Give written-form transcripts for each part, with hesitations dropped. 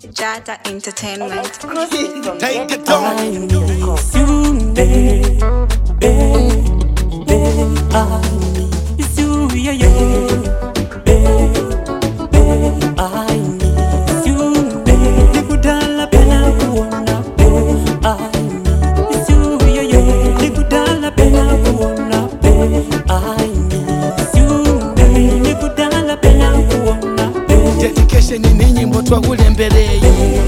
Jata Entertainment. Take it down. I miss you, babe. I miss you, yeah, yeah. Babe, I miss you, babe. Nikudala pena kuona, babe. I miss you, yeah, yeah. Nikudala pena kuona, babe. I miss you, babe. Nikudala pena kuona, babe. Dedication ni nyimbo twakulembereye.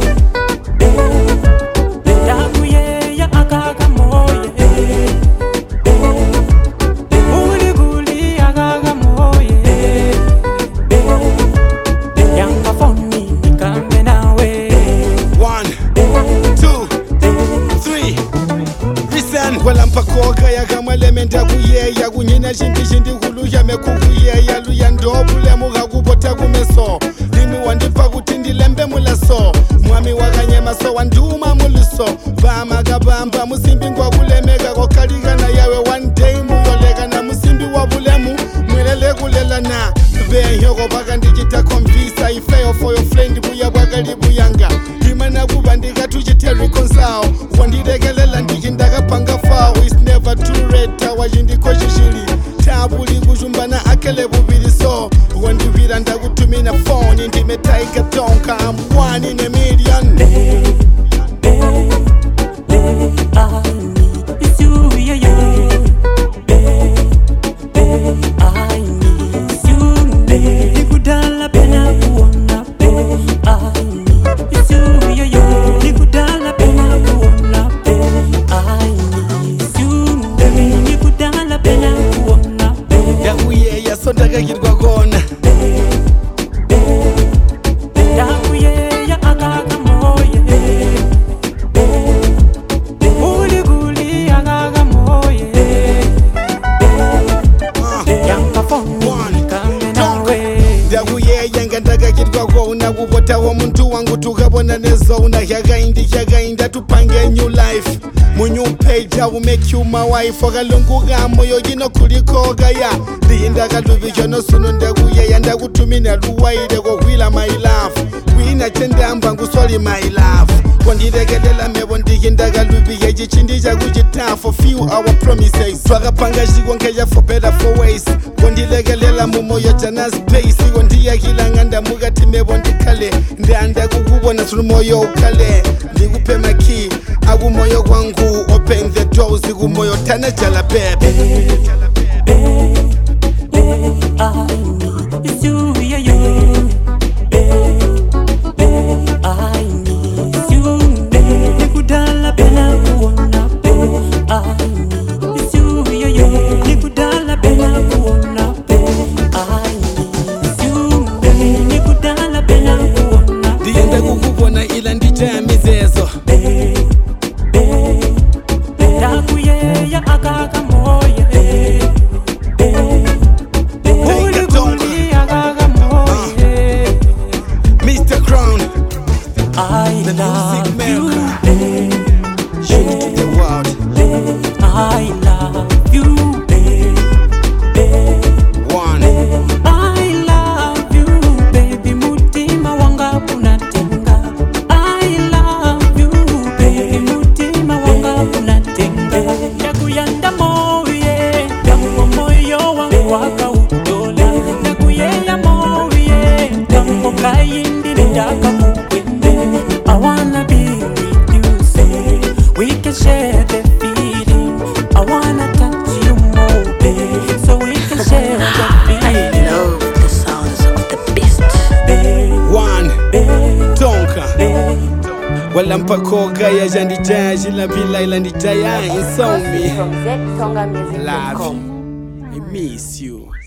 Mpakoka yakamwelementa kuyeya kunyina chimbi kuluya mekukuyeya luya ndobule mukakupota kumeso limi wandipa kuti ndilembe mulaso mwami wakanyemaso wanduma muliso vamakabamba musimbi ngwakulemeka kokalikana yawe one day muyolekana musimbi wabulemu mwelele kulelana venyoko paka ndichita konvisa ifeyo for your friend buya bwakalibuyanga imana kuba ndikatuchite reconcile wandilekelela ndichindakapanga fawo is never too late wachindiko chichili tabuli kuchumbana akele bubili so wandivira ndakutumina phone ndimetaiga tonka I'm one in a million. Sondagirwa kona ndakupotawo muntu wangu tukabona nezo unahyakainda tupange new life mu new page I will make you my wife okalunguka moyo jino kulikoga ya ndiyinda kaluvijyo nosuno ndakuyeya ndakutumina luwaile kokwila my love wina chendamba nguswali my love kondilekelela mebo ndiyinda kaluviye chichindi chakuchita for few our promises twakapanga chikonkeja for better for ways kondilekelela mumoyo jana space kondiyakilanga ndamukati mebo ndikale ndanda kukubona sulumoyo ukale ndikupe maki akumoyo kwangu open the doors kumoyo tana jala bebe. I love you, babe. Show it to the world. I love you, babe. One. I love you, baby. Mutima wanga unatenga. I love you, baby. Mutima wanga unatenga. Yakuyanda moye, yango moyo wangu waka utola. Yakuyenda moye, yango kayindi ndaka mu. I wanna be with you, say we can share the feeling. I wanna touch you more, babe, so we can share the feeling. I love the sounds of the beast. One, Tonka. Wala mpakoga ya jandijaji la bila ila ndijaya insomni. From ZTongamusic.com. Love you. I miss you.